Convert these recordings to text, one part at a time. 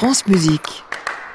France Musique.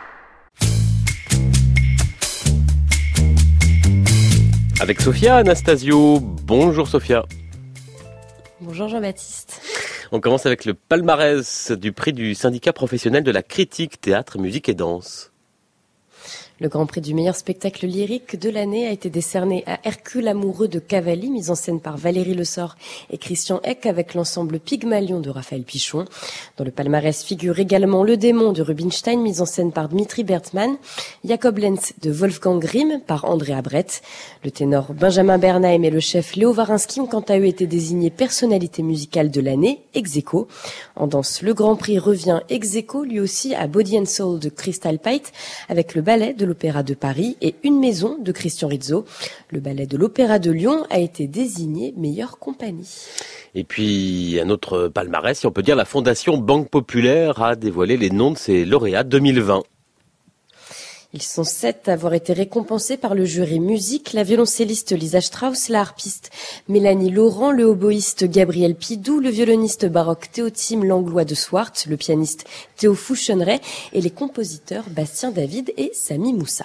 Avec Sophia Anastasio. Bonjour Sophia. Bonjour Jean-Baptiste. On commence avec le palmarès du prix du syndicat professionnel de la critique, théâtre, musique et danse. Le grand prix du meilleur spectacle lyrique de l'année a été décerné à Hercule amoureux de Cavalli, mise en scène par Valérie Lessort et Christian Eck avec l'ensemble Pygmalion de Raphaël Pichon. Dans le palmarès figure également Le démon de Rubinstein, mise en scène par Dmitri Bertman, Jacob Lenz de Wolfgang Grimm par Andrea Brett. Le ténor Benjamin Bernheim et le chef Léo Varinsky ont quant à eux été désignés personnalité musicale de l'année, ex aequo. En danse, le grand prix revient ex aequo lui aussi à Body and Soul de Crystal Pite avec le ballet de l'Opéra de Paris et Une maison de Christian Rizzo. Le ballet de l'Opéra de Lyon a été désigné meilleure compagnie. Et puis un autre palmarès, si on peut dire, la Fondation Banque Populaire a dévoilé les noms de ses lauréats 2020. Ils sont 7 à avoir été récompensés par le jury musique, la violoncelliste Lisa Strauss, la harpiste Mélanie Laurent, le oboïste Gabriel Pidou, le violoniste baroque Théotime Langlois de Swart, le pianiste Théo Fouchonneret et les compositeurs Bastien David et Sami Moussa.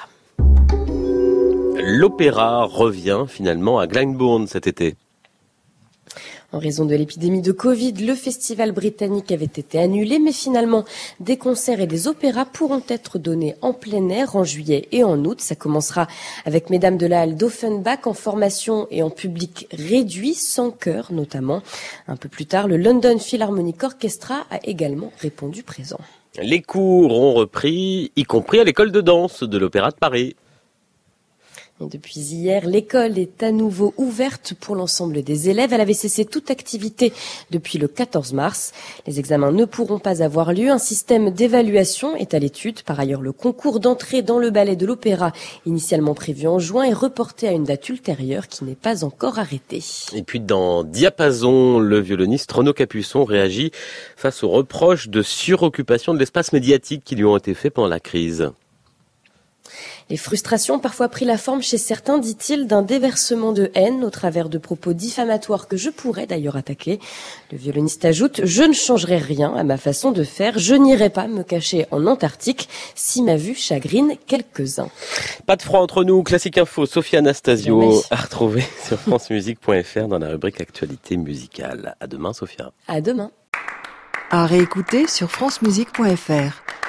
L'opéra revient finalement à Glyndebourne cet été. En raison de l'épidémie de Covid, le festival britannique avait été annulé, mais finalement, des concerts et des opéras pourront être donnés en plein air en juillet et en août. Ça commencera avec Mesdames de la Halle d'Offenbach en formation et en public réduit, sans chœur notamment. Un peu plus tard, le London Philharmonic Orchestra a également répondu présent. Les cours ont repris, y compris à l'école de danse de l'Opéra de Paris. Et depuis hier, l'école est à nouveau ouverte pour l'ensemble des élèves. Elle avait cessé toute activité depuis le 14 mars. Les examens ne pourront pas avoir lieu. Un système d'évaluation est à l'étude. Par ailleurs, le concours d'entrée dans le ballet de l'Opéra, initialement prévu en juin, est reporté à une date ultérieure qui n'est pas encore arrêtée. Et puis dans Diapason, le violoniste Renaud Capuçon réagit face aux reproches de suroccupation de l'espace médiatique qui lui ont été faits pendant la crise. Les frustrations ont parfois pris la forme chez certains, dit-il, d'un déversement de haine au travers de propos diffamatoires que je pourrais d'ailleurs attaquer. Le violoniste ajoute « Je ne changerai rien à ma façon de faire, je n'irai pas me cacher en Antarctique si ma vue chagrine quelques-uns. » Pas de froid entre nous, Classique Info, Sophia Anastasio, à retrouver sur francemusique.fr dans la rubrique Actualité musicale. À demain Sophia. À demain. À réécouter sur francemusique.fr.